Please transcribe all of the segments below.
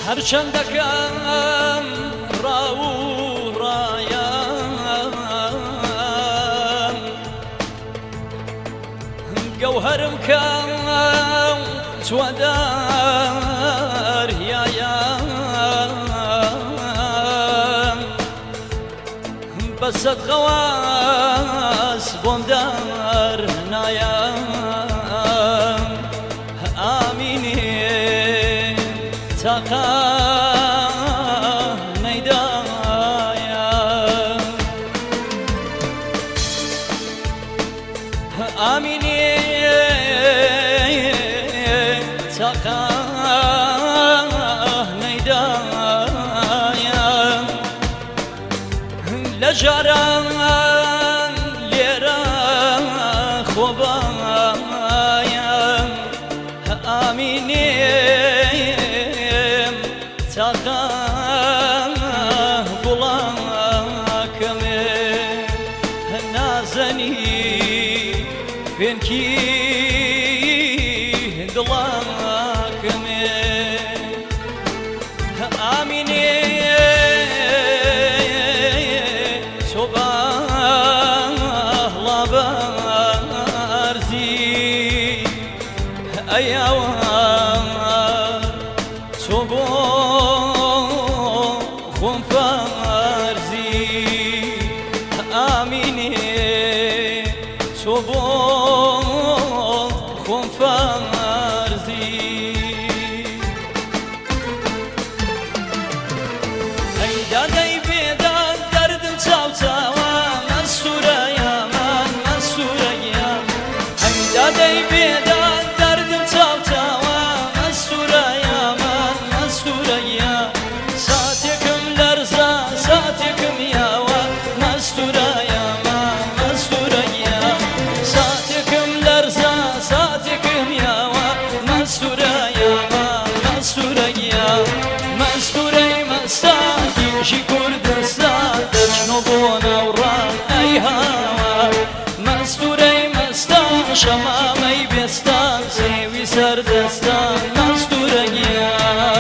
هەرچەندەکەم ڕاوڕایە گەوهەرم کەم چوەدار هیایە بەسەد غەواز بۆم دار نایە ئامینێ تاقا نەیدایە ئامینێ تاقا نەیدایە لە جاران لێرە خۆبایە ئامینێ تاقا گوڵاکەمێ نازەنی فێنکی دڵاکەمێ ئامینێ تۆ باڵا بەرزی ئەیاوە تۆ بۆ خۆم فەرزی ئامینێ تۆ بۆ خۆم فەرزی ئەیدا دەی بێداد دەردم چاوچاوە مەسوورە یامان مەسوورە یام ئەیدا دەی بێداد دەردم چاوچاوە مەسوورە یامان مەسوورە یام ساتێکم لەرزە ساتێکم یاوە مەسوورە یامان مەسوورە یام ساتێکم لەرزە ساتێکم یاوە مەسوورە یامان مەسوورە یام مەسوورەی مەستانگیژی کوردستان دەچنۆ بۆ ناوڕان ئەی هاوا مەستورەی مەستان شەمامەی بێستان سێوی سەردەستان مەستورەگیە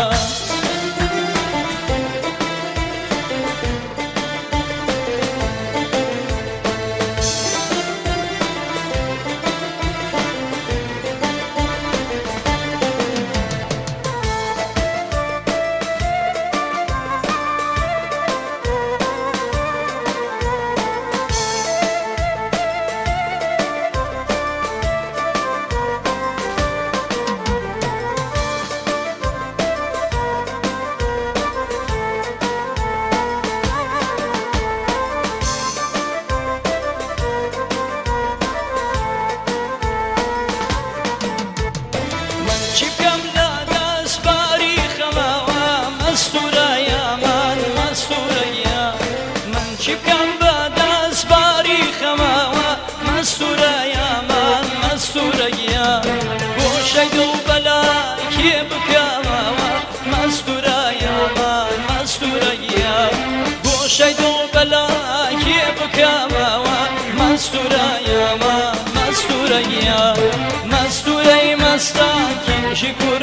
چیکەم بە دەستباری خەماوە مەستورە یامان مەستورە گیا گۆشەی دڵ بەلای کێ بکەمەوە مەستورە یامان مەستورە گیا گۆشەی دڵ بەلای کێ بکەمەوە مەستورە یامان مەستورە گیا مەستورەی مەستان کێشی